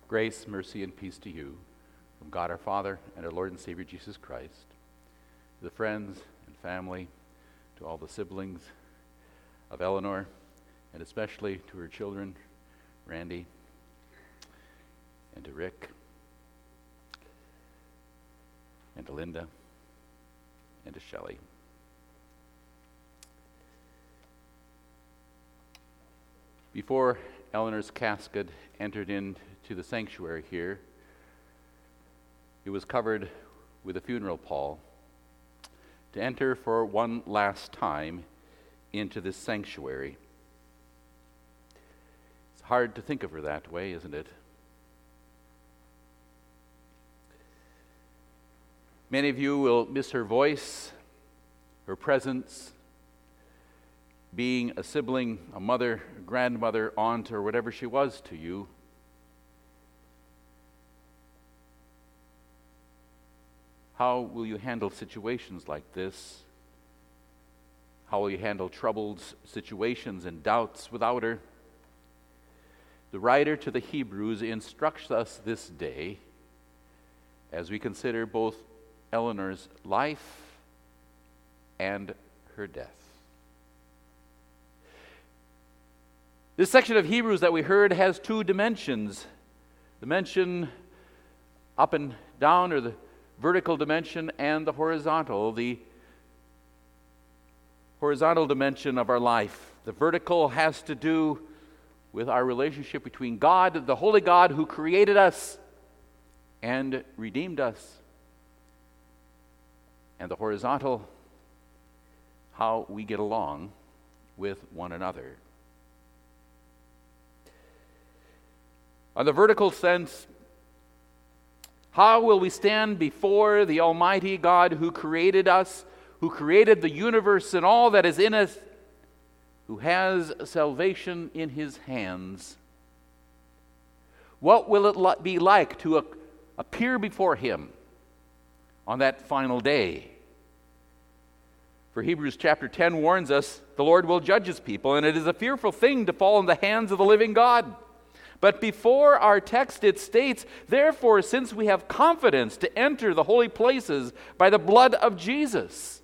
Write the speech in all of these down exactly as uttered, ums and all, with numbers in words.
Grace, mercy, and peace to you from God our Father and our Lord and Savior Jesus Christ, to the friends and family, to all the siblings of Eleanor, and especially to her children, Randy, and to Rick, and to Linda, and to Shelley. Before Eleanor's casket entered into the sanctuary here, it was covered with a funeral pall to enter for one last time into this sanctuary. It's hard to think of her that way, isn't it? Many of you will miss her voice, her presence, being a sibling, a mother, a grandmother, aunt, or whatever she was to you. How will you handle situations like this? How will you handle troubled situations and doubts without her? The writer to the Hebrews instructs us this day as we consider both Eleanor's life and her death. This section of Hebrews that we heard has two dimensions. The dimension up and down, or the vertical dimension, and the horizontal, the horizontal dimension of our life. The vertical has to do with our relationship between God, the holy God who created us and redeemed us. And the horizontal, how we get along with one another. On the vertical sense, how will we stand before the Almighty God who created us, who created the universe and all that is in us, who has salvation in His hands? What will it be like to appear before Him on that final day? For Hebrews chapter ten warns us the Lord will judge His people, and it is a fearful thing to fall in the hands of the living God. But before our text it states, therefore, since we have confidence to enter the holy places by the blood of Jesus.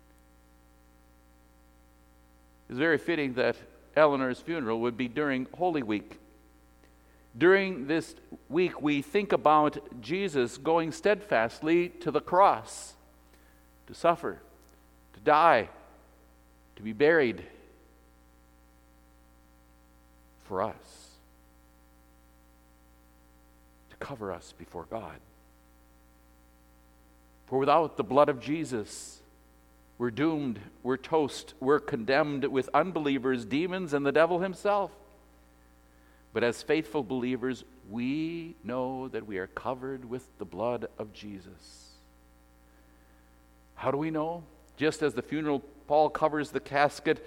It's very fitting that Eleanor's funeral would be during Holy Week. During this week, we think about Jesus going steadfastly to the cross, to suffer, to die, to be buried for us. Cover us before God. For without the blood of Jesus, we're doomed, we're toast, we're condemned with unbelievers, demons, and the devil himself. But as faithful believers, we know that we are covered with the blood of Jesus. How do we know? Just as the funeral pall covers the casket,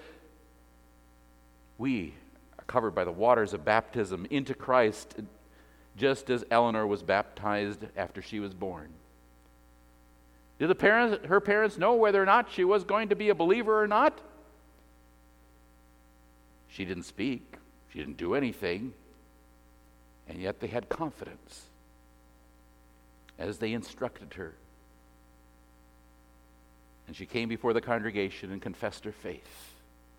we are covered by the waters of baptism into Christ, just as Eleanor was baptized after she was born. Did the parents, her parents know whether or not she was going to be a believer or not? She didn't speak. She didn't do anything. And yet they had confidence as they instructed her. And she came before the congregation and confessed her faith.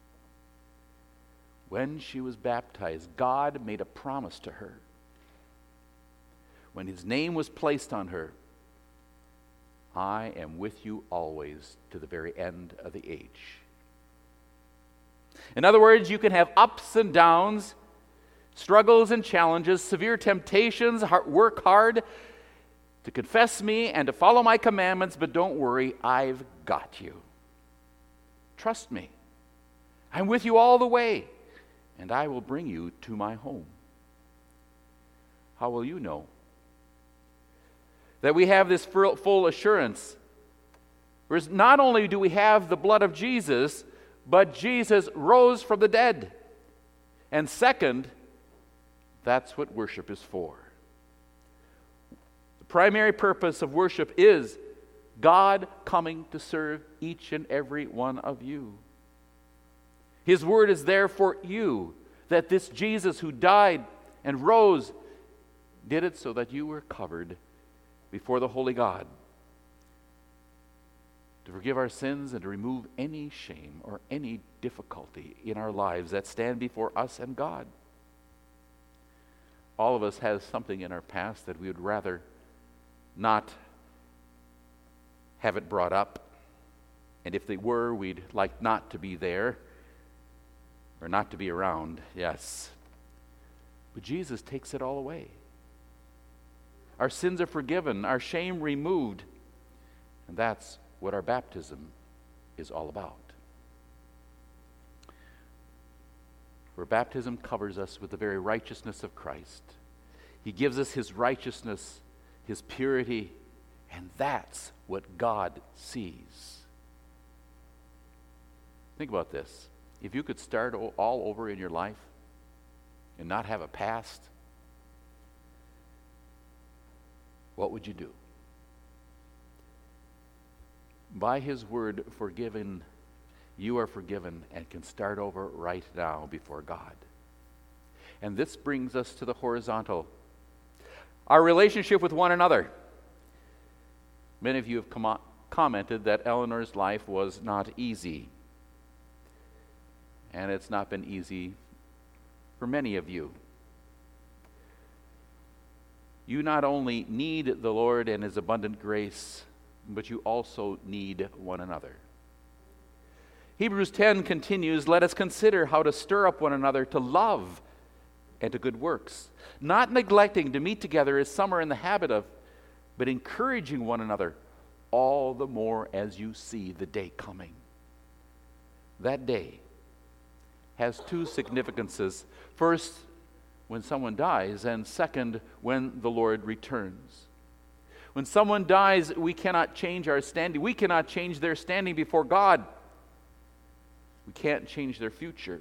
When she was baptized, God made a promise to her. When His name was placed on her, I am with you always to the very end of the age. In other words, you can have ups and downs, struggles and challenges, severe temptations, work hard to confess me and to follow my commandments, but don't worry, I've got you. Trust me. I'm with you all the way, and I will bring you to my home. How will you know that we have this full assurance? Whereas not only do we have the blood of Jesus, but Jesus rose from the dead. And second, that's what worship is for. The primary purpose of worship is God coming to serve each and every one of you. His word is there for you, that this Jesus who died and rose did it so that you were covered before the holy God, to forgive our sins and to remove any shame or any difficulty in our lives that stand before us and God. All of us has something in our past that we would rather not have it brought up. And if they were, we'd like not to be there or not to be around, yes. But Jesus takes it all away. Our sins are forgiven, our shame removed, and that's what our baptism is all about. For baptism covers us with the very righteousness of Christ. He gives us his righteousness, his purity, and that's what God sees. Think about this. If you could start all over in your life and not have a past, what would you do? By his word, forgiven, you are forgiven and can start over right now before God. And this brings us to the horizontal. Our relationship with one another. Many of you have com- commented that Eleanor's life was not easy. And it's not been easy for many of you. You not only need the Lord and his abundant grace, but you also need one another. Hebrews ten continues, let us consider how to stir up one another to love and to good works, not neglecting to meet together as some are in the habit of, but encouraging one another, all the more as you see the day coming. That day has two significances. First, when someone dies, and second, when the Lord returns. When someone dies, we cannot change our standing. We cannot change their standing before God. We can't change their future.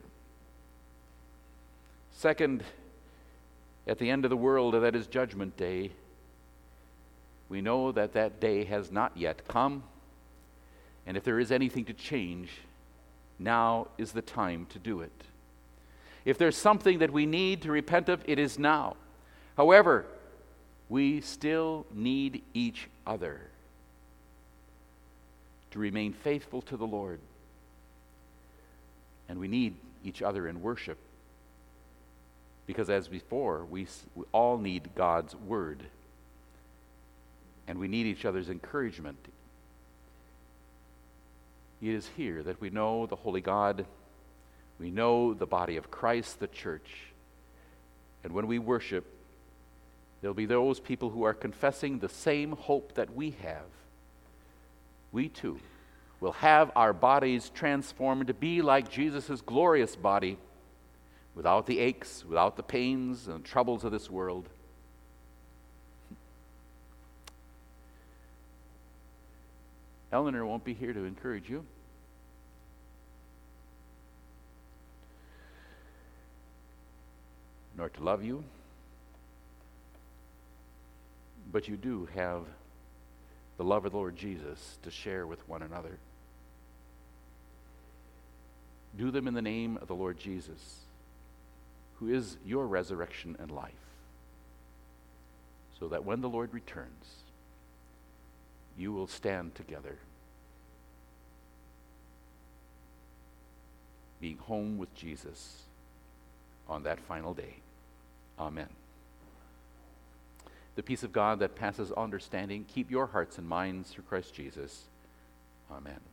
Second, at the end of the world, that is Judgment Day, we know that that day has not yet come. And if there is anything to change, now is the time to do it. If there's something that we need to repent of, it is now. However, we still need each other to remain faithful to the Lord. And we need each other in worship. Because as before, we, we all need God's word. And we need each other's encouragement. It is here that we know the Holy God. We know the body of Christ, the church. And when we worship, there'll be those people who are confessing the same hope that we have. We too will have our bodies transformed to be like Jesus' glorious body, without the aches, without the pains and troubles of this world. Eleanor won't be here to encourage you. Nor to love you. But you do have the love of the Lord Jesus to share with one another. Do them in the name of the Lord Jesus, who is your resurrection and life, so that when the Lord returns, you will stand together, being home with Jesus on that final day. Amen. The peace of God that passes understanding, keep your hearts and minds through Christ Jesus. Amen.